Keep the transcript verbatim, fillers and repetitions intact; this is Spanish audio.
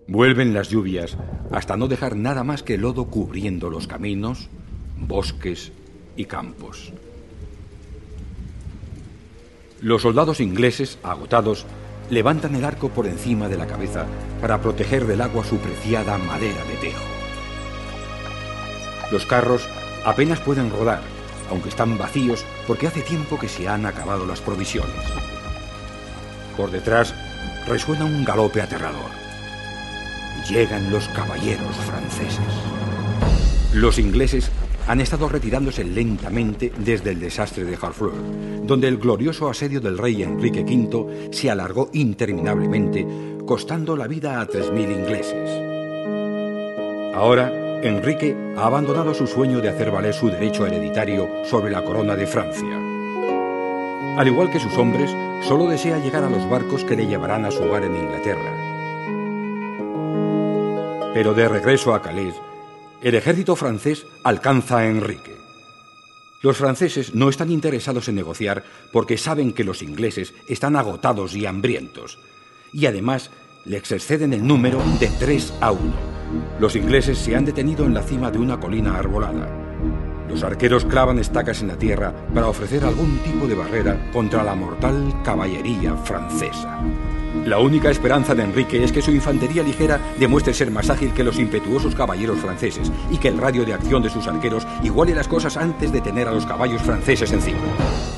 Vuelven las lluvias hasta no dejar nada más que lodo cubriendo los caminos, bosques y campos. Los soldados ingleses, agotados, levantan el arco por encima de la cabeza para proteger del agua su preciada madera de tejo. Los carros apenas pueden rodar, aunque están vacíos porque hace tiempo que se han acabado las provisiones. Por detrás resuena un galope aterrador. Llegan los caballeros franceses. Los ingleses han estado retirándose lentamente desde el desastre de Harfleur, donde el glorioso asedio del rey Enrique quinto se alargó interminablemente, costando la vida a tres mil ingleses. Ahora, Enrique ha abandonado su sueño de hacer valer su derecho hereditario sobre la corona de Francia. Al igual que sus hombres, solo desea llegar a los barcos que le llevarán a su hogar en Inglaterra. Pero de regreso a Calais, el ejército francés alcanza a Enrique. Los franceses no están interesados en negociar porque saben que los ingleses están agotados y hambrientos. Y además les exceden el número de tres a uno. Los ingleses se han detenido en la cima de una colina arbolada. Los arqueros clavan estacas en la tierra para ofrecer algún tipo de barrera contra la mortal caballería francesa. La única esperanza de Enrique es que su infantería ligera demuestre ser más ágil que los impetuosos caballeros franceses y que el radio de acción de sus arqueros iguale las cosas antes de tener a los caballos franceses encima.